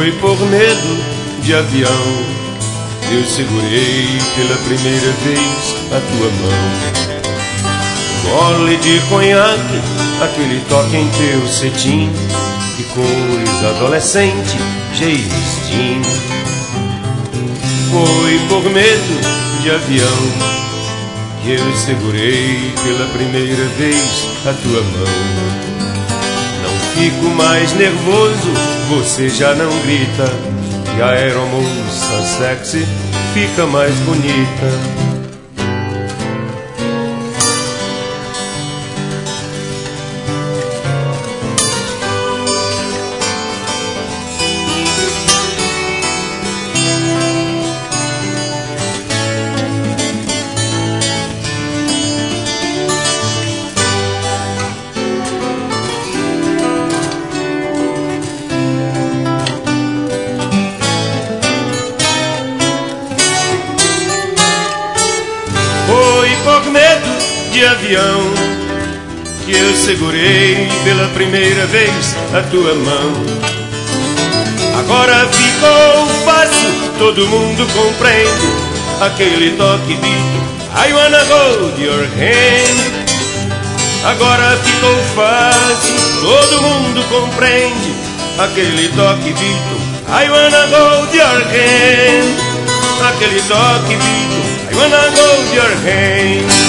Foi por medo de avião que eu segurei pela primeira vez a tua mão. Gole de conhaque, aquele toque em teu cetim, que coisa adolescente, James. Foi por medo de avião que eu segurei pela primeira vez a tua mão. Não fico mais nervoso, você já não grita, e a aeromoça sexy fica mais bonita. Por medo de avião que eu segurei pela primeira vez a tua mão. Agora ficou fácil, todo mundo compreende aquele toque dito, I wanna hold your hand. Agora ficou fácil, todo mundo compreende aquele toque dito, I wanna hold your hand. Aquele toque dito, I wanna hold your hand.